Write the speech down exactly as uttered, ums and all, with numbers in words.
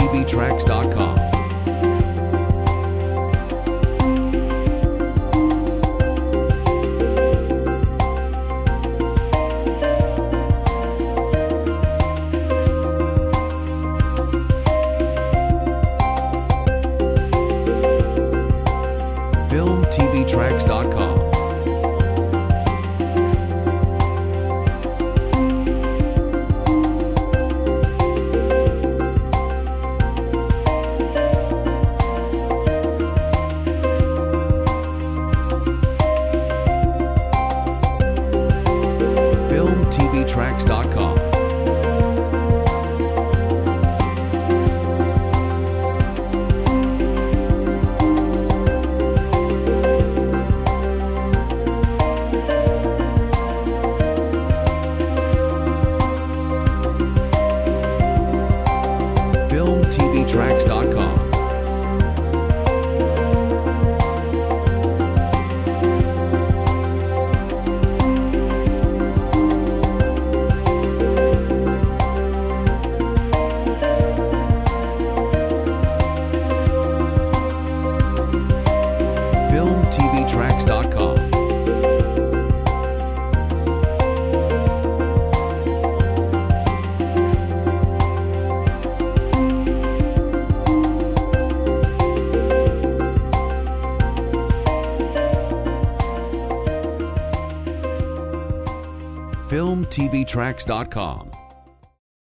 V Tracks dot com. Film T V Tracks dot com. Film T V Tracks dot com. Film T V Tracks dot com. Film T V Tracks dot com. Film T V Tracks dot com.